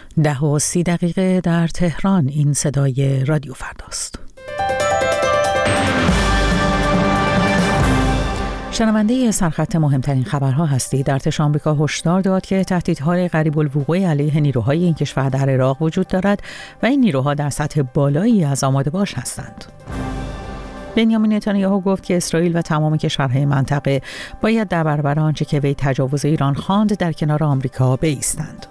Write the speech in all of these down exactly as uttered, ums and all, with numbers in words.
ده و سی دقیقه در تهران. این صدای رادیو فرداست. شنونده سرخط مهمترین خبرها هستید. ارتش آمریکا هشدار داد که تهدیدهای قریب الوقوع علیه نیروهای این کشور در عراق وجود دارد و این نیروها در سطح بالایی از آماده باش هستند. بنیامین نتانیاهو گفت که اسرائیل و تمام کشورهای منطقه باید در برابر آنچه که وی تجاوز ایران خواند در کنار آمریکا بایستند.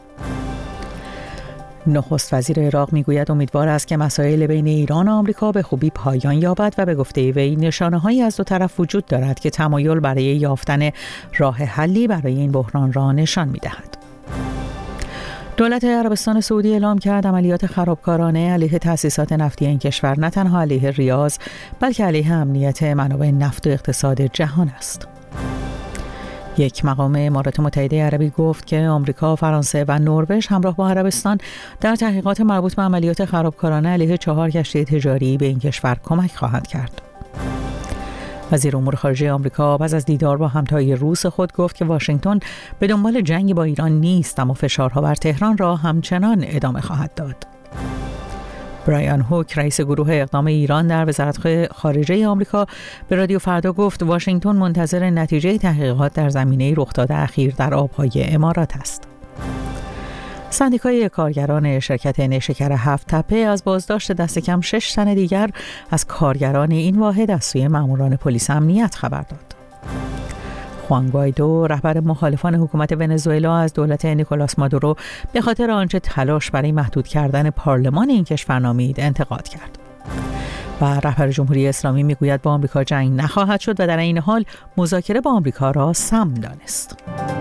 نخست وزیر عراق میگوید امیدوار است که مسائل بین ایران و آمریکا به خوبی پایان یابد و به گفته وی نشانه‌هایی از دو طرف وجود دارد که تمایل برای یافتن راه حلی برای این بحران را نشان می‌دهد. دولت عربستان سعودی اعلام کرد عملیات خرابکارانه علیه تأسیسات نفتی این کشور نه تنها علیه ریاض بلکه علیه امنیت منابع نفت و اقتصاد جهان است. یک مقام امارات متحده عربی گفت که آمریکا، فرانسه و نروژ همراه با عربستان در تحقیقات مربوط به عملیات خرابکارانه علیه چهار کشتی تجاری به این کشور کمک خواهند کرد. وزیر امور خارجه آمریکا پس از دیدار با همتای روس خود گفت که واشنگتن به دنبال جنگی با ایران نیست، اما فشارها بر تهران را همچنان ادامه خواهد داد. برایان هوک، رئیس گروه اقدام ایران در وزارت خارجه آمریکا، به رادیو فردا گفت واشنگتن منتظر نتیجه تحقیقات در زمینه رخداد اخیر در آبهای امارات است. سندیکای کارگران شرکت نیشکر هفت تپه از بازداشت دست کم شش تن دیگر از کارگران این واحد از سوی ماموران پلیس امنیت خبر داد. خوان گوایدو، رهبر مخالفان حکومت ونزوئلا، از دولت نیکولاس مادورو به خاطر آنچه تلاش برای محدود کردن پارلمان این کشور نامید انتقاد کرد. و رهبر جمهوری اسلامی میگوید با آمریکا جنگ نخواهد شد و در این حال مذاکره با آمریکا را سم دانست.